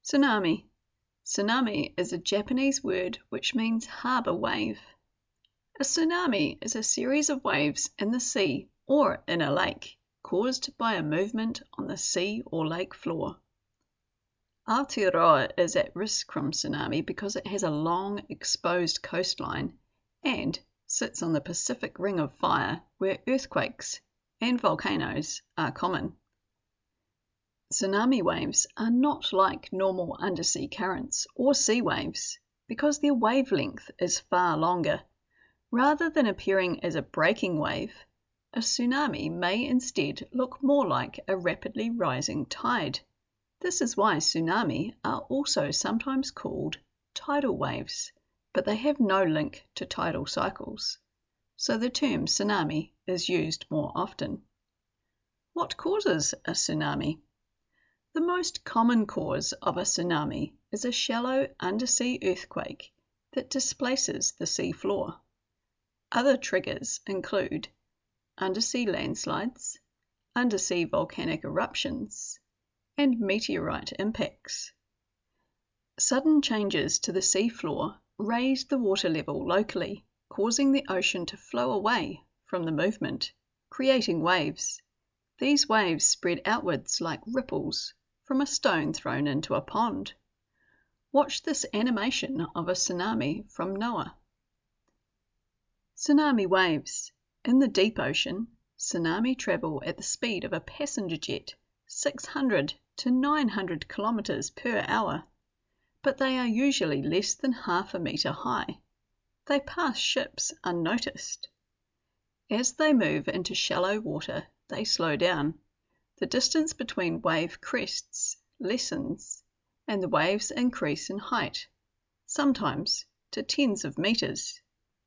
Tsunami. Tsunami is a Japanese word which means harbour wave. A tsunami is a series of waves in the sea or in a lake caused by a movement on the sea or lake floor. Aotearoa is at risk from tsunami because it has a long, exposed coastline and sits on the Pacific Ring of Fire where earthquakes and volcanoes are common. Tsunami waves are not like normal undersea currents or sea waves because their wavelength is far longer. Rather than appearing as a breaking wave, a tsunami may instead look more like a rapidly rising tide. This is why tsunami are also sometimes called tidal waves, but they have no link to tidal cycles, so the term tsunami is used more often. What causes a tsunami? The most common cause of a tsunami is a shallow undersea earthquake that displaces the sea floor. Other triggers include undersea landslides, undersea volcanic eruptions, and meteorite impacts. Sudden changes to the sea floor raise the water level locally, causing the ocean to flow away from the movement, creating waves. These waves spread outwards like ripples from a stone thrown into a pond. Watch this animation of a tsunami from NOAA. Tsunami waves. In the deep ocean, tsunami travel at the speed of a passenger jet, 600 to 900 kilometers per hour, but they are usually less than half a meter high. They pass ships unnoticed. As they move into shallow water, they slow down. The distance between wave crests lessens, and the waves increase in height, sometimes to tens of meters.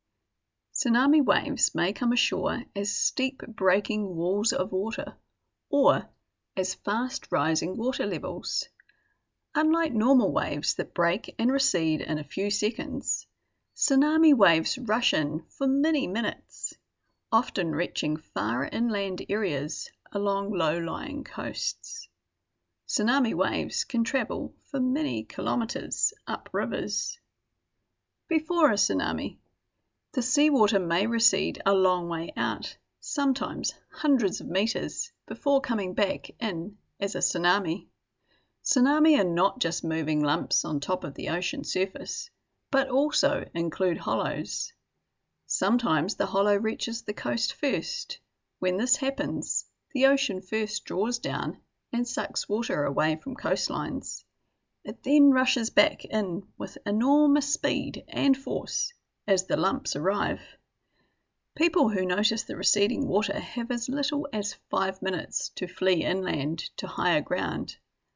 Tsunami waves may come ashore as steep breaking walls of water or as fast rising water levels. Unlike normal waves that break and recede in a few seconds, tsunami waves rush in for many minutes, often reaching far inland areas along low-lying coasts. Tsunami waves can travel for many kilometers up rivers. Before a tsunami, the seawater may recede a long way out, sometimes hundreds of meters, before coming back in as a tsunami. Tsunami are not just moving lumps on top of the ocean surface, but also include hollows. Sometimes the hollow reaches the coast first. When this happens, the ocean first draws down and sucks water away from coastlines. It then rushes back in with enormous speed and force as the lumps arrive. People who notice the receding water have as little as 5 minutes to flee inland to higher ground.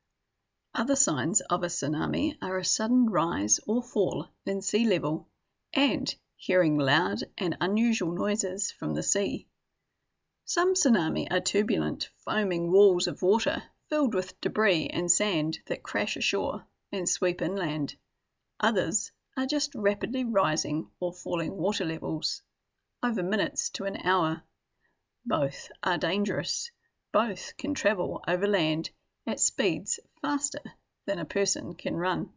Other signs of a tsunami are a sudden rise or fall in sea level and hearing loud and unusual noises from the sea. Some tsunami are turbulent, foaming walls of water filled with debris and sand that crash ashore and sweep inland. Others are just rapidly rising or falling water levels, over minutes to an hour. Both are dangerous. Both can travel over land at speeds faster than a person can run.